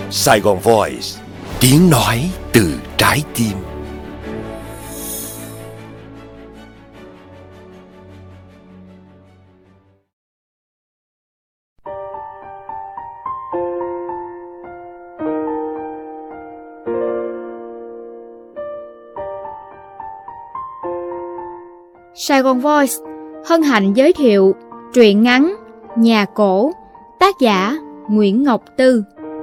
Sài Gòn Voice, tiếng nói từ trái tim. Sài Gòn Voice hân hạnh giới thiệu truyện ngắn Nhà Cổ, tác giả Nguyễn Ngọc Tư.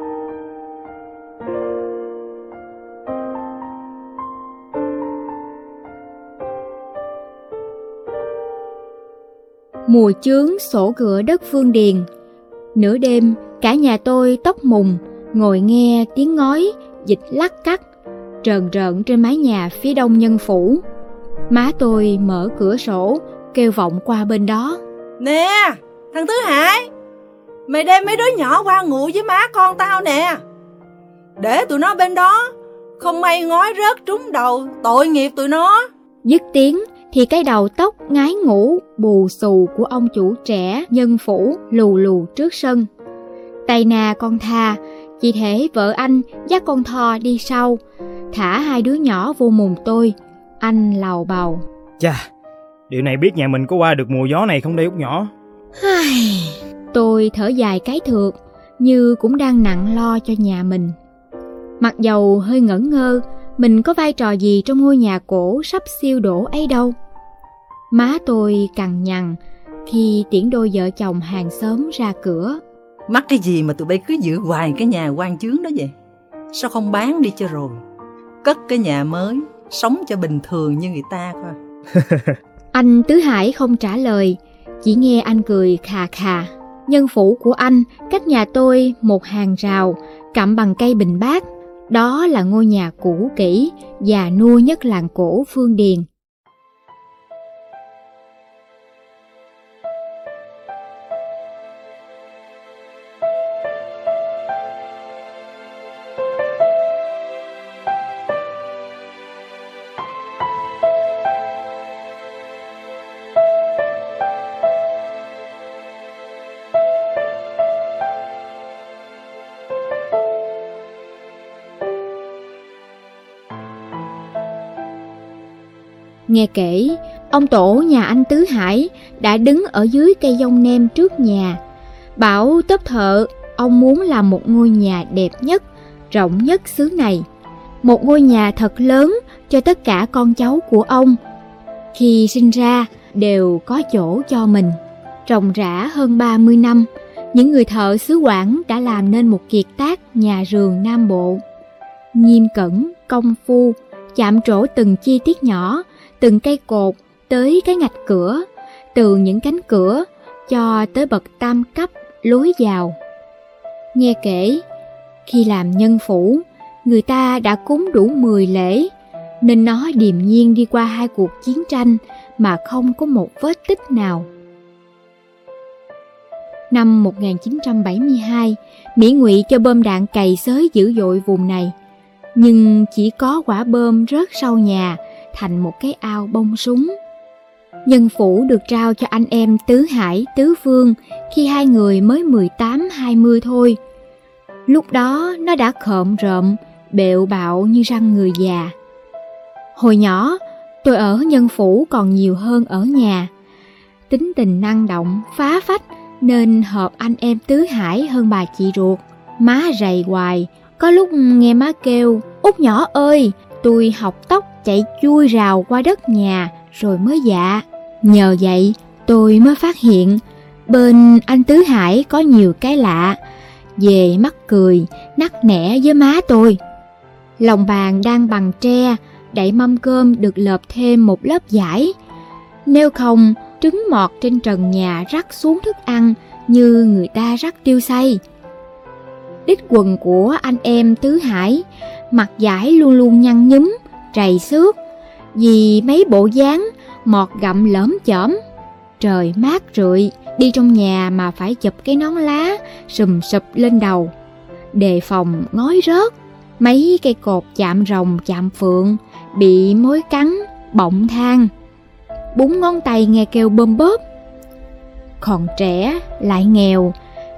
Mùa chướng sổ cửa đất Phương Điền. Nửa đêm, cả nhà tôi tóc mùng, ngồi nghe tiếng ngói, dịch lắc cắt, rờn rợn trên mái nhà phía đông Nhân Phủ. Má tôi mở cửa sổ, kêu vọng qua bên đó. Nè, thằng Tứ Hải, mày đem mấy đứa nhỏ qua ngủ với má con tao nè. Để tụi nó bên đó, không may ngói rớt trúng đầu, tội nghiệp tụi nó. Dứt tiếng thì cái đầu tóc ngái ngủ bù xù của ông chủ trẻ Nhân Phủ lù lù trước sân. Tay nà con Tha, chị thể vợ anh dắt con Tho đi sau, thả hai đứa nhỏ vô mùng tôi. Anh lầu bầu. Chà, điều này biết nhà mình có qua được mùa gió này không đây Út nhỏ? Tôi thở dài cái thượt, như cũng đang nặng lo cho nhà mình. Mặc dầu hơi ngẩn ngơ, mình có vai trò gì trong ngôi nhà cổ sắp siêu đổ ấy đâu. Má tôi cằn nhằn khi tiễn đôi vợ chồng hàng xóm ra cửa. Mắc cái gì mà tụi bay cứ giữ hoài cái nhà quan chướng đó vậy? Sao không bán đi cho rồi? Cất cái nhà mới, sống cho bình thường như người ta thôi. Anh Tứ Hải không trả lời, chỉ nghe anh cười khà khà. Nhân phủ của anh cách nhà tôi một hàng rào cặm bằng cây bình bát. Đó là ngôi nhà cũ kỹ, già nua nhất làng cổ Phương Điền. Nghe kể, ông tổ nhà anh Tứ Hải đã đứng ở dưới cây dông nem trước nhà, bảo tốp thợ ông muốn làm một ngôi nhà đẹp nhất, rộng nhất xứ này. Một ngôi nhà thật lớn cho tất cả con cháu của ông. Khi sinh ra đều có chỗ cho mình. Ròng rã hơn 30 năm, những người thợ xứ Quảng đã làm nên một kiệt tác nhà rường Nam Bộ. Nghiêm cẩn, công phu, chạm trổ từng chi tiết nhỏ, từng cây cột tới cái ngạch cửa, từ những cánh cửa cho tới bậc tam cấp lối vào. Nghe kể, khi làm nhân phủ, người ta đã cúng đủ 10 lễ, nên nó điềm nhiên đi qua 2 cuộc chiến tranh mà không có một vết tích nào. Năm 1972, Mỹ Ngụy cho bom đạn cày xới dữ dội vùng này, nhưng chỉ có quả bom rớt sau nhà thành một cái ao bông súng. Nhân phủ được trao cho anh em Tứ Hải, Tứ Phương khi hai người mới 18-20 thôi. Lúc đó nó đã khợm rợm, bẹo bạo như răng người già. Hồi nhỏ, tôi ở nhân phủ còn nhiều hơn ở nhà. Tính tình năng động, phá phách nên hợp anh em Tứ Hải hơn bà chị ruột. Má rầy hoài, có lúc nghe má kêu, Út nhỏ ơi, tôi học tóc chạy chui rào qua đất nhà rồi mới dạ. Nhờ vậy tôi mới phát hiện bên anh Tứ Hải có nhiều cái lạ, về mắc cười, nắc nẻ với má tôi. Lòng bàn đang bằng tre, đậy mâm cơm được lợp thêm một lớp vải. Nếu không, trứng mọt trên trần nhà rắc xuống thức ăn như người ta rắc tiêu xay. Đít quần của anh em Tứ Hải, mặt vải luôn luôn nhăn nhúm, trầy xước, vì mấy bộ dáng mọt gặm lởm chởm. Trời mát rượi, đi trong nhà mà phải chụp cái nón lá sùm sụp lên đầu, đề phòng ngói rớt. Mấy cây cột chạm rồng chạm phượng bị mối cắn, bọng than. 4 ngón tay nghe kêu bơm bóp. Còn trẻ lại nghèo,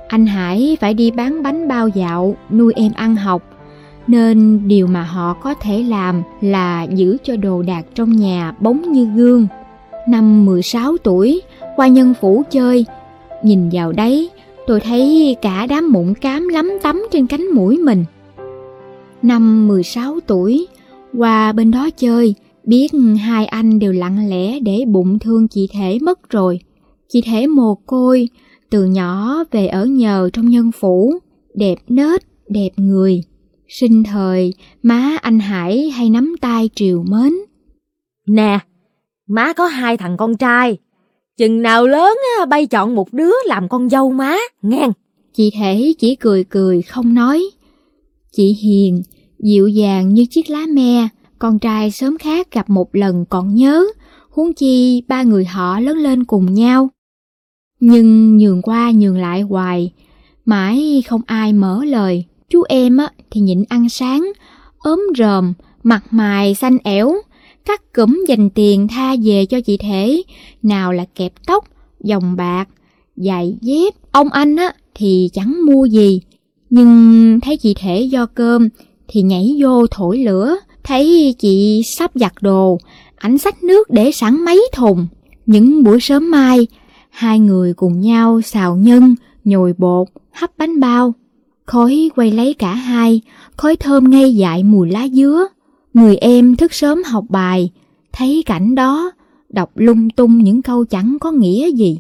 Anh Hải phải đi bán bánh bao dạo nuôi em ăn học, nên điều mà họ có thể làm là giữ cho đồ đạc trong nhà bóng như gương. Năm 16 tuổi, qua Nhân Phủ chơi, nhìn vào đấy tôi thấy cả đám mụn cám lấm tấm trên cánh mũi mình. Năm 16 tuổi, qua bên đó chơi, biết hai anh đều lặng lẽ để bụng thương chị Thể mất rồi. Chị Thể mồ côi, từ nhỏ về ở nhờ trong Nhân Phủ, đẹp nết, đẹp người. Sinh thời, má anh Hải hay nắm tay trìu mến. Nè, má có 2 thằng con trai. Chừng nào lớn bay chọn một đứa làm con dâu má, ngang. Chị Thể chỉ cười cười không nói. Chị hiền, dịu dàng như chiếc lá me, con trai sớm khác gặp một lần còn nhớ, huống chi 3 người họ lớn lên cùng nhau. Nhưng nhường qua nhường lại hoài, mãi không ai mở lời. Chú em thì nhịn ăn sáng, ốm rờm, mặt mày xanh ẻo, cắt cụm dành tiền tha về cho chị Thể, nào là kẹp tóc, vòng bạc, giày dép. Ông anh thì chẳng mua gì, nhưng thấy chị Thể do cơm thì nhảy vô thổi lửa. Thấy chị sắp giặt đồ, ảnh xách nước để sẵn mấy thùng. Những buổi sớm mai, hai người cùng nhau xào nhân, nhồi bột, hấp bánh bao. Khói quay lấy cả hai, khói thơm ngây dại mùi lá dứa. Người em thức sớm học bài, thấy cảnh đó, đọc lung tung những câu chẳng có nghĩa gì.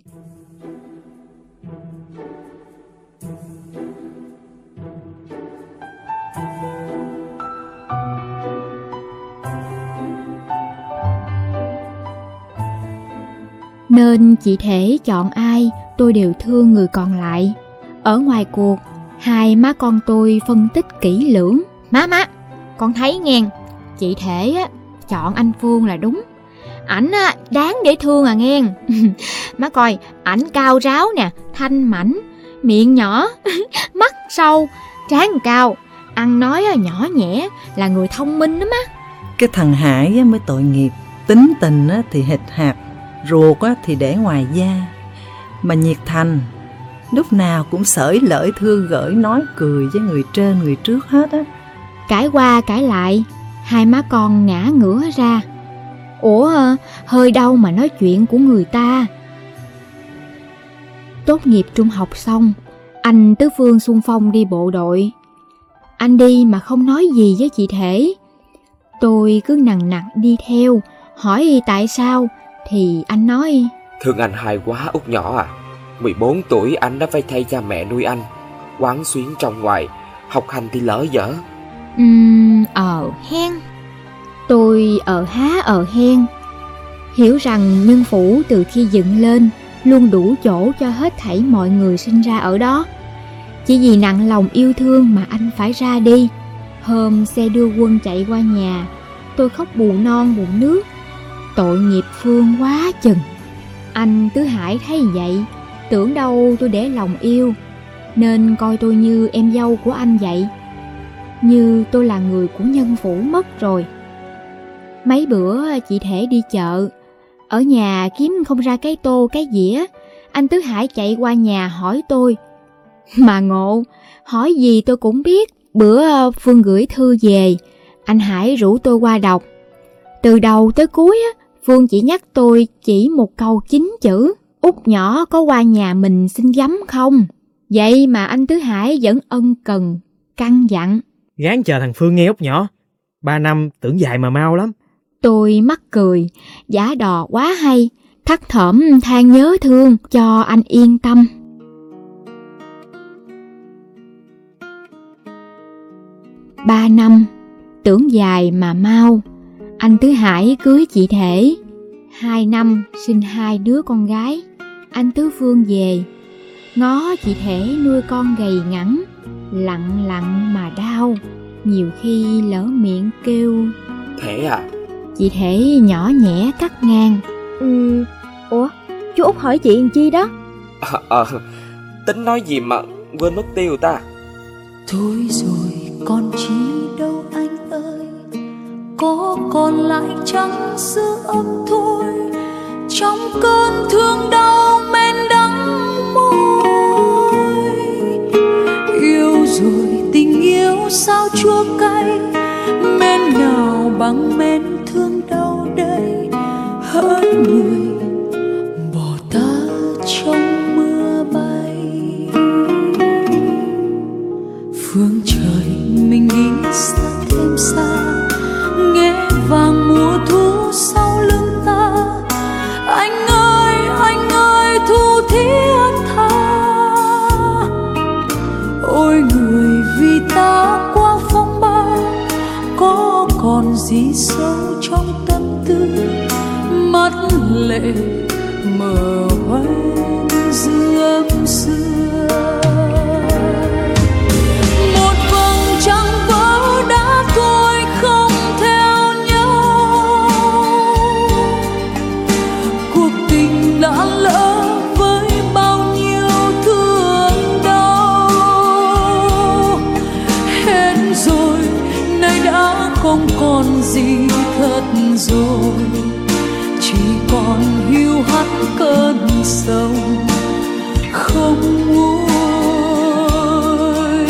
Nên chị Thể chọn ai, tôi đều thương người còn lại. Ở ngoài cuộc, hai má con tôi phân tích kỹ lưỡng. Má, con thấy nghe, chị Thể chọn anh Phương là đúng. Ảnh đáng để thương à nghe. Má coi, ảnh cao ráo nè, thanh mảnh, miệng nhỏ, mắt sâu, trán cao, ăn nói nhỏ nhẹ, là người thông minh lắm á. Cái thằng Hải mới tội nghiệp, tính tình thì hịch hạt, ruột thì để ngoài da, mà nhiệt thành, lúc nào cũng xởi lởi thương gởi nói cười với người trên người trước hết á. Cãi qua cãi lại, hai má con ngã ngửa ra. Ủa, hơi đâu mà nói chuyện của người ta. Tốt nghiệp trung học xong, anh Tứ Phương xung phong đi bộ đội. Anh đi mà không nói gì với chị Thể. Tôi cứ nằng nặc đi theo, hỏi tại sao, thì anh nói: Thương anh hai quá Út nhỏ à. 14 tuổi anh đã phải thay cha mẹ nuôi anh, quán xuyến trong ngoài, học hành thì lỡ dở. Hen. Tôi hen. Hiểu rằng Nhân Phủ từ khi dựng lên luôn đủ chỗ cho hết thảy mọi người sinh ra ở đó. Chỉ vì nặng lòng yêu thương mà anh phải ra đi. Hôm xe đưa quân chạy qua nhà, tôi khóc bù non bù nước. Tội nghiệp Phương quá chừng. Anh Tứ Hải thấy vậy, tưởng đâu tôi để lòng yêu, nên coi tôi như em dâu của anh vậy, như tôi là người của Nhân Phủ mất rồi. Mấy bữa chị Thể đi chợ, ở nhà kiếm không ra cái tô cái dĩa, anh Tứ Hải chạy qua nhà hỏi tôi. Mà ngộ, hỏi gì tôi cũng biết. Bữa Phương gửi thư về, anh Hải rủ tôi qua đọc. Từ đầu tới cuối Phương chỉ nhắc tôi chỉ một câu 9 chữ: Út nhỏ có qua nhà mình xin giấm không? Vậy mà anh Tứ Hải vẫn ân cần, căn dặn: Gán chờ thằng Phương nghe Út nhỏ. 3 năm tưởng dài mà mau lắm. Tôi mắc cười, giả đò quá hay, thắt thỏm than nhớ thương cho anh yên tâm. Ba năm, tưởng dài mà mau. Anh Tứ Hải cưới chị Thể. 2 năm sinh 2 đứa con gái. Anh Tứ Phương về, ngó chị Thể nuôi con gầy ngắn, lặng lặng mà đau. Nhiều khi lỡ miệng kêu Thể à. Chị Thể nhỏ nhẹ cắt ngang: Ủa, chú Út hỏi chị làm chi đó? Tính nói gì mà quên mất tiêu ta. Thôi rồi còn chi đâu anh ơi, có còn lại trắng sữa ấm thôi, trong cơn thương đau men đắng môi. mắt lệ mờ hoen giữa xưa. Một vầng trăng vỡ đã thôi không theo nhau, cuộc tình đã lỡ với bao nhiêu thương đau. Hết rồi, nay đã không còn gì thật rồi, chỉ còn hiu hắt cơn sầu không nguôi.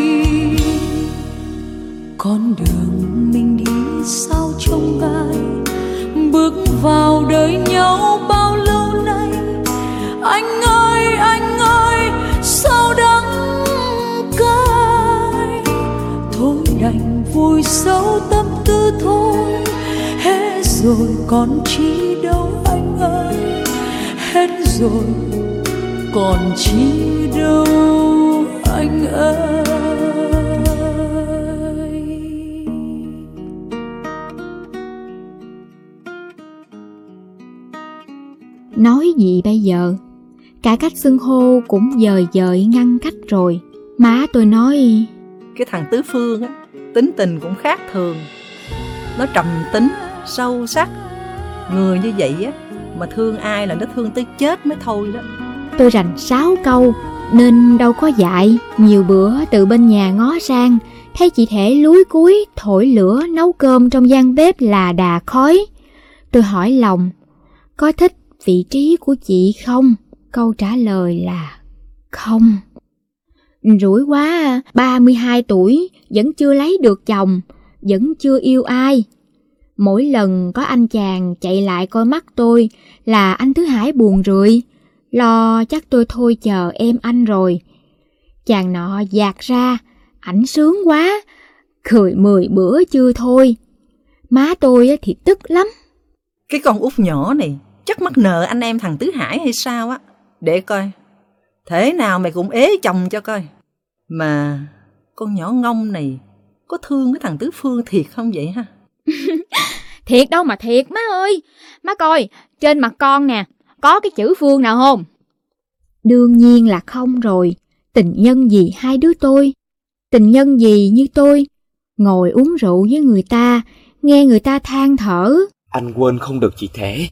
Con đường mình đi sao trông gai, bước vào đời nhau bao lâu nay. Anh ơi, sao đắng cay. Thôi đành vùi sâu tâm tư thôi, hết rồi còn chi đâu anh ơi. Hết rồi còn chi đâu anh ơi. Nói gì bây giờ? Cả cách xưng hô cũng dời dời ngăn cách rồi. Má tôi nói Cái thằng Tứ Phương á, tính tình cũng khác thường. Nó trầm tính, sâu sắc. Người như vậy á, mà thương ai là nó thương tới chết mới thôi đó. tôi rành 6 câu nên đâu có dạy. Nhiều bữa từ bên nhà ngó sang, thấy chị Thể lúi cúi thổi lửa nấu cơm trong gian bếp là đà khói. Tôi hỏi lòng, có thích vị trí của chị không? Câu trả lời là không. Rủi quá, 32 tuổi vẫn chưa lấy được chồng, vẫn chưa yêu ai. Mỗi lần có anh chàng chạy lại coi mắt tôi là anh Thứ Hải buồn rười, lo chắc tôi thôi chờ em anh rồi. Chàng nọ dạt ra, ảnh sướng quá, cười 10 bữa chưa thôi. Má tôi thì tức lắm. Cái con út nhỏ này chắc mắc nợ anh em thằng Tứ Hải hay sao á. Để coi, thế nào mày cũng ế chồng cho coi. Mà con nhỏ ngông này có thương cái thằng Tứ Phương thiệt không vậy ha? Thiệt đâu mà thiệt má ơi. Má coi, trên mặt con nè, có cái chữ Phương nào không? Đương nhiên là không rồi. Tình nhân gì hai đứa tôi? Tình nhân gì như tôi ngồi uống rượu với người ta, nghe người ta than thở. Anh quên không được chị Thể.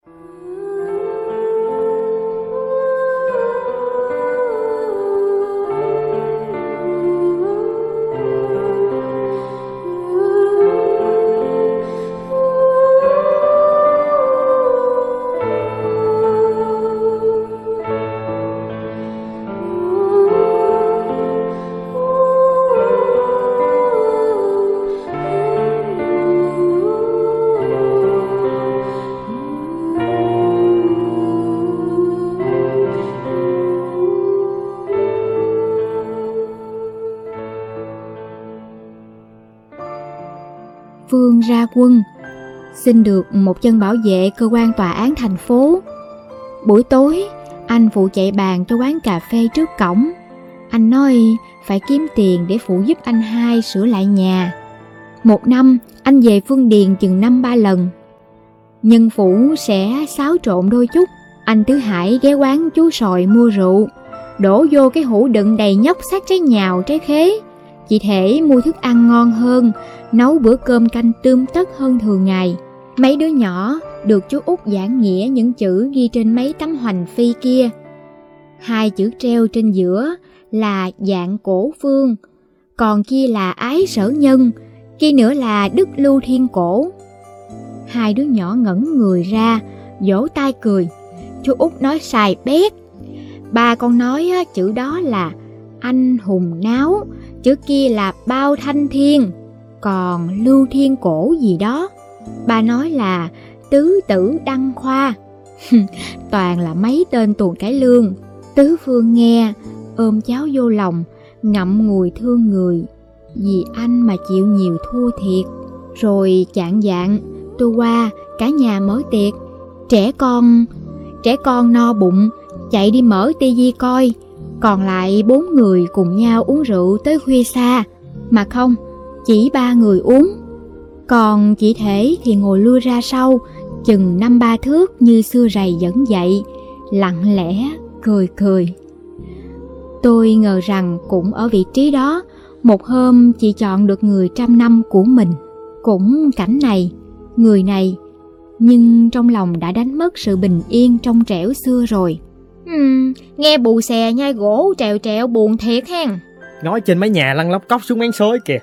Phương ra quân, xin được một chân bảo vệ cơ quan tòa án thành phố. Buổi tối, anh phụ chạy bàn cho quán cà phê trước cổng. Anh nói phải kiếm tiền để phụ giúp anh hai sửa lại nhà. Một năm, anh về Phương Điền chừng 5-3 lần. Nhân phủ sẽ xáo trộn đôi chút. Anh Tứ Hải ghé quán chú Sòi mua rượu, đổ vô cái hũ đựng đầy nhóc xác trái nhào trái khế. Chị Thể mua thức ăn ngon hơn, nấu bữa cơm canh tươm tất hơn thường ngày. Mấy đứa nhỏ được chú Út giảng nghĩa những chữ ghi trên mấy tấm hoành phi kia. 2 chữ treo trên giữa là Dạng Cổ Phương, còn kia là Ái Sở Nhân, kia nữa là Đức Lưu Thiên Cổ. 2 đứa nhỏ ngẩn người ra, vỗ tay cười. Chú Út nói xài bét. Ba con nói chữ đó là Anh Hùng Náo, chữ kia là Bao Thanh Thiên, còn Lưu Thiên Cổ gì đó ba nói là Tứ Tử Đăng Khoa. Toàn là mấy tên tuồn cải lương. Tứ Phương nghe, ôm cháu vô lòng, ngậm ngùi thương người. Vì anh mà chịu nhiều thua thiệt. Rồi chạng vạng, tôi qua, cả nhà mở tiệc. Trẻ con no bụng, chạy đi mở tivi coi. Còn lại 4 người cùng nhau uống rượu tới khuya xa. Mà không, chỉ 3 người uống. Còn chị Thể thì ngồi lui ra sau, chừng 5-3 thước như xưa rầy dẫn dậy, lặng lẽ cười cười. Tôi ngờ rằng cũng ở vị trí đó, một hôm chị chọn được người trăm năm của mình. Cũng cảnh này, người này, nhưng trong lòng đã đánh mất sự bình yên trong trẻo xưa rồi. Nghe bù xè nhai gỗ trèo trẹo buồn thiệt hen. Ngói trên mái nhà lăn lóc cóc xuống máng xối kìa.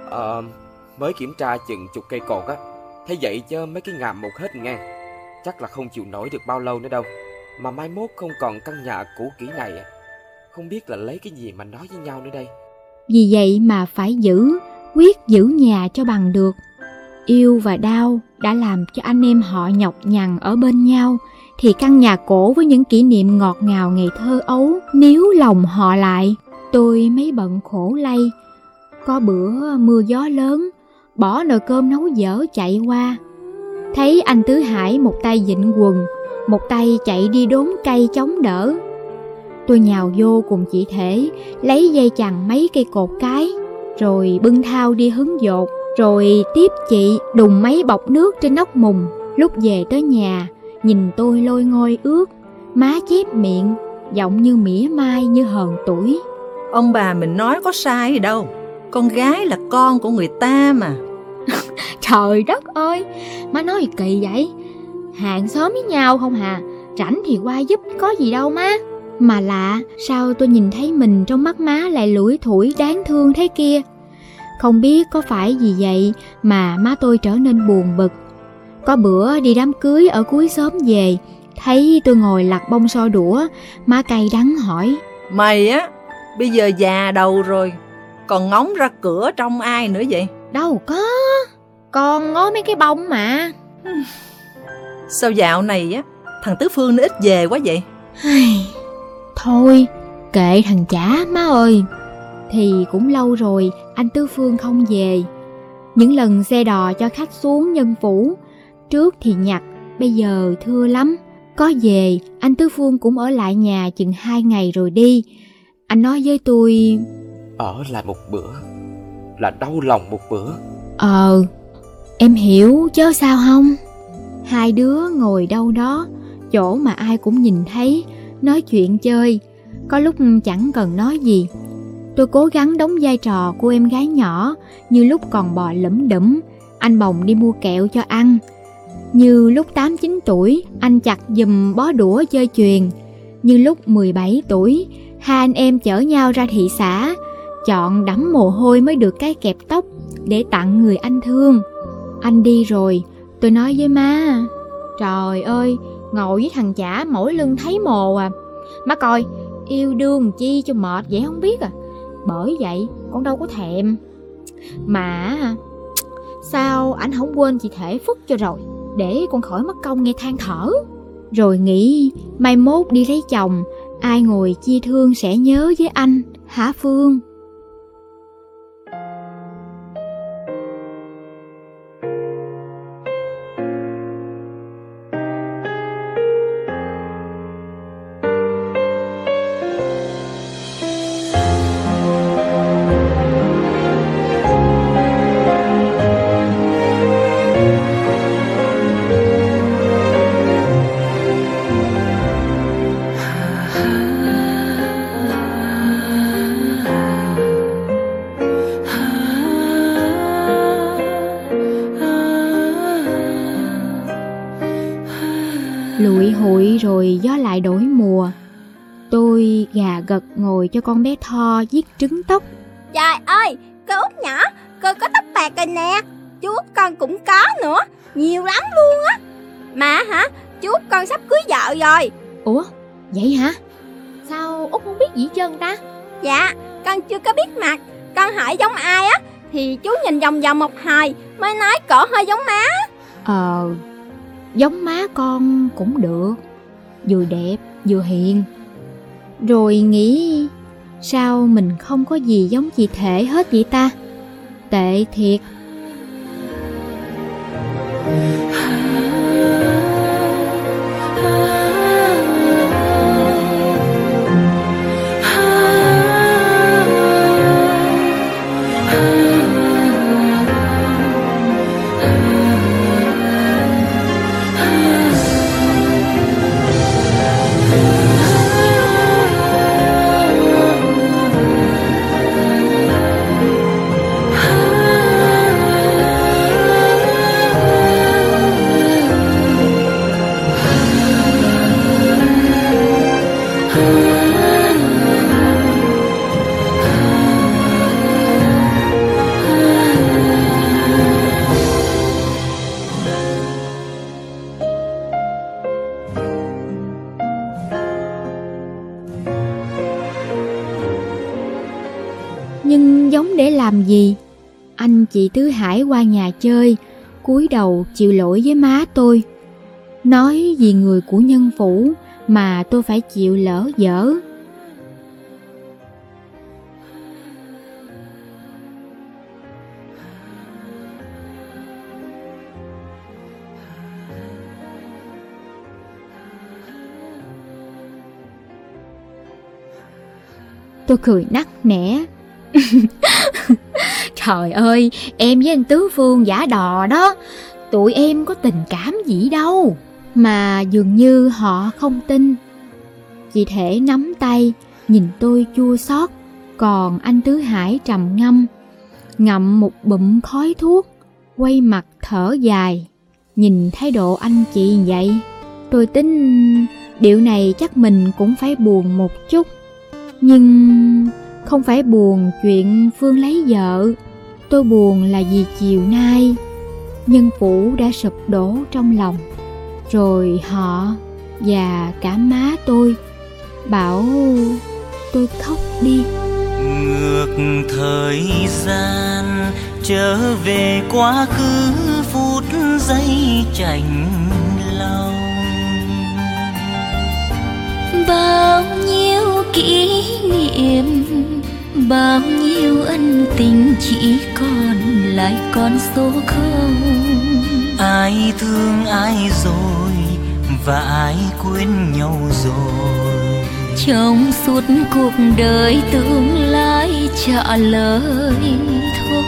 Mới kiểm tra chừng chục cây cột á, thấy vậy chứ mấy cái ngàm một hết ngang. Chắc là không chịu nổi được bao lâu nữa đâu. Mà mai mốt không còn căn nhà cũ kỹ này à. Không biết là lấy cái gì mà nói với nhau nữa đây. Vì vậy mà phải quyết giữ nhà cho bằng được. Yêu và đau đã làm cho anh em họ nhọc nhằn ở bên nhau, thì căn nhà cổ với những kỷ niệm ngọt ngào ngày thơ ấu níu lòng họ lại. Tôi mấy bận khổ lay. Có bữa mưa gió lớn, bỏ nồi cơm nấu dở chạy qua, thấy anh Tứ Hải một tay vịn quần, một tay chạy đi đốn cây chống đỡ. Tôi nhào vô cùng chị Thể, lấy dây chằng mấy cây cột cái, rồi bưng thao đi hứng dột, rồi tiếp chị đùng mấy bọc nước trên nóc mùng. Lúc về tới nhà, nhìn tôi lôi ngôi ướt, má chép miệng, giọng như mỉa mai như hờn tuổi. Ông bà mình nói có sai gì đâu, con gái là con của người ta mà. Trời đất ơi, má nói gì kỳ vậy? Hàng xóm với nhau không hà, rảnh thì qua giúp có gì đâu má. Mà lạ, sao tôi nhìn thấy mình trong mắt má lại lủi thủi đáng thương thế kia. Không biết có phải vì vậy mà má tôi trở nên buồn bực. Có bữa đi đám cưới ở cuối xóm về, thấy tôi ngồi lặt bông so đũa, má cay đắng hỏi: Mày á, bây giờ già đầu rồi, còn ngóng ra cửa trông ai nữa vậy? Đâu có, con ngó mấy cái bông mà. Sao dạo này á, thằng Tứ Phương nó ít về quá vậy? Thôi, kệ thằng chả má ơi. Thì cũng lâu rồi anh Tứ Phương không về. Những lần xe đò cho khách xuống Nhân Phủ, trước thì nhặt, bây giờ thưa lắm. Có về, anh Tứ Phương cũng ở lại nhà chừng 2 ngày rồi đi. Anh nói với tôi: ở lại một bữa là đau lòng một bữa. Em hiểu chứ sao không. Hai đứa ngồi đâu đó, chỗ mà ai cũng nhìn thấy, nói chuyện chơi, có lúc chẳng cần nói gì. Tôi cố gắng đóng vai trò cô em gái nhỏ, như lúc còn bò lủm đủm, anh bồng đi mua kẹo cho ăn. Như lúc 8-9 tuổi, anh chặt giùm bó đũa chơi chuyền. Như lúc 17 tuổi, hai anh em chở nhau ra thị xã, chọn đẫm mồ hôi mới được cái kẹp tóc để tặng người anh thương. Anh đi rồi, tôi nói với má: Trời ơi, ngồi với thằng chả mỗi lưng thấy mồ à. Má coi, yêu đương chi cho mệt vậy không biết à. Bởi vậy con đâu có thèm. Mà sao ảnh không quên chị Thể phức cho rồi, để con khỏi mất công nghe than thở. Rồi nghĩ mai mốt đi lấy chồng, ai ngồi chia thương sẽ nhớ với anh, hả Phương? Lụi hụi rồi gió lại đổi mùa. Tôi gà gật ngồi cho con bé Tho viết trứng tóc. Trời ơi, cô Út nhỏ, cô có tóc bạc rồi nè. Chú Út con cũng có nữa, nhiều lắm luôn á. Mà hả, chú Út con sắp cưới vợ rồi. Ủa, vậy hả? Sao Út không biết gì hết trơn ta? Dạ, con chưa có biết mặt. Con hỏi giống ai á, thì chú nhìn vòng vòng một hồi mới nói cổ hơi giống má. Giống má con cũng được, vừa đẹp vừa hiền. Rồi nghĩ sao mình không có gì giống chị Thể hết vậy ta? Tệ thiệt. sớm để làm gì? Anh chị Tứ Hải qua nhà chơi, cúi đầu chịu lỗi với má tôi. Nói vì người của nhân phủ mà tôi phải chịu lỡ dở. Tôi cười nắc nẻ. Trời ơi, em với anh Tứ Phương giả đò đó. Tụi em có tình cảm gì đâu. Mà dường như họ không tin. Chị Thể nắm tay, nhìn tôi chua xót. Còn anh Tứ Hải trầm ngâm, ngậm một bụm khói thuốc, quay mặt thở dài. Nhìn thái độ anh chị vậy, tôi tính điệu này chắc mình cũng phải buồn một chút. Nhưng không phải buồn chuyện Phương lấy vợ. Tôi buồn là vì chiều nay nhân phủ đã sụp đổ trong lòng. Rồi họ và cả má tôi bảo tôi khóc đi. Ngược thời gian trở về quá khứ, phút giây chạnh lòng. Bao nhiêu kỷ niệm, bao nhiêu ân tình chỉ còn lại con số không. Ai thương ai rồi và ai quên nhau rồi. Trong suốt cuộc đời tương lai trả lời thôi.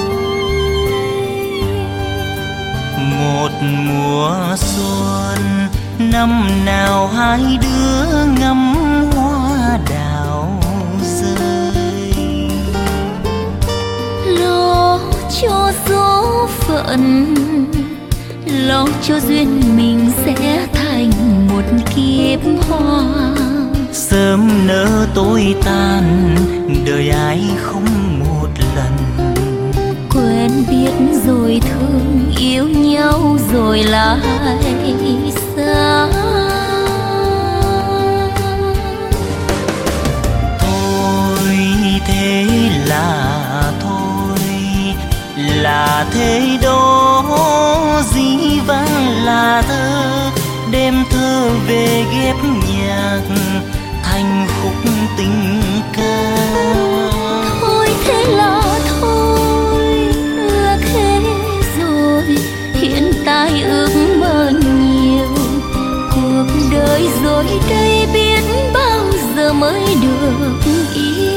Một mùa xuân, năm nào hai đứa ngắm hoa đào rơi. Lo cho số phận, lo cho duyên mình sẽ thành một kiếp hoa. Sớm nỡ tối tan, đời ai không một lần. Quen biết rồi thương, yêu nhau rồi lại xa. Thôi thế là thôi, là thế đó, dĩ vãng là thơ. Đem thơ về ghép nhạc thành khúc tình ca. Thôi thế là thôi, là thế rồi, hiện tại ước mơ nhiều. Cuộc đời rồi đây biết bao giờ mới được yêu.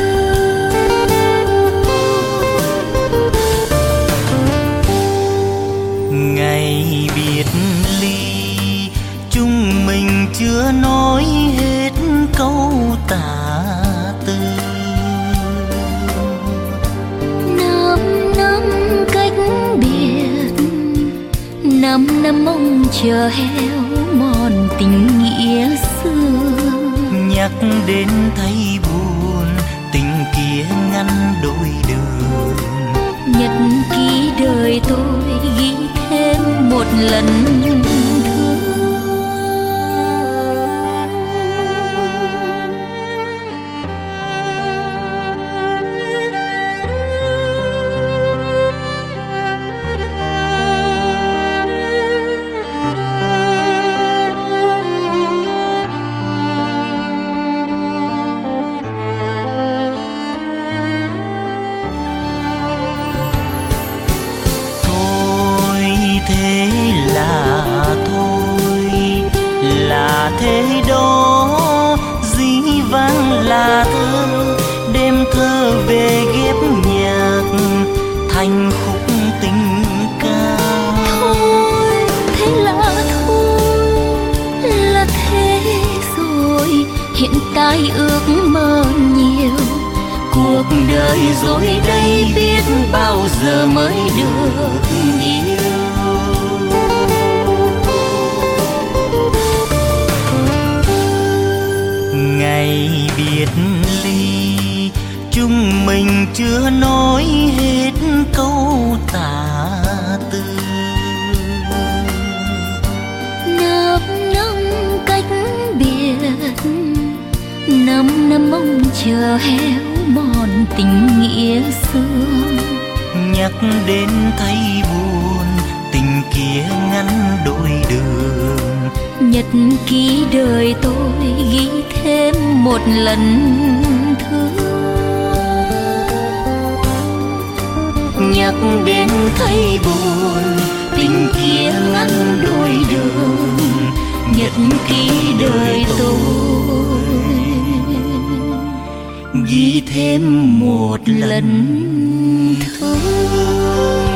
Ngày biệt ly, chúng mình chưa nói hết câu tả từ. 5 năm cách biệt, 5 năm mong chờ héo mòn tình nghĩa xưa. Nhắc đến thấy buồn, tình kia ngăn đôi đường. Nhật ký đời tôi ghi thêm một lần thương. Thế đó, dĩ vãng là thơ. Đem thơ về ghép nhạc thành khúc tình ca. Thôi thế là thôi, là thế rồi, hiện tại ước mơ nhiều. Cuộc đời rồi đây biết bao giờ mới được yêu. Ngày biệt ly, chúng mình chưa nói hết câu tả từ. 5 năm cách biệt, 5 năm mong chờ héo mòn tình nghĩa xưa. Nhắc đến thấy buồn, tình kia ngăn đôi đường. Nhật ký đời tôi ghi thêm một lần thương. Nhắc đến thấy buồn, tình kia ngăn đôi đường. Nhật ký đời tôi ghi thêm một lần thương.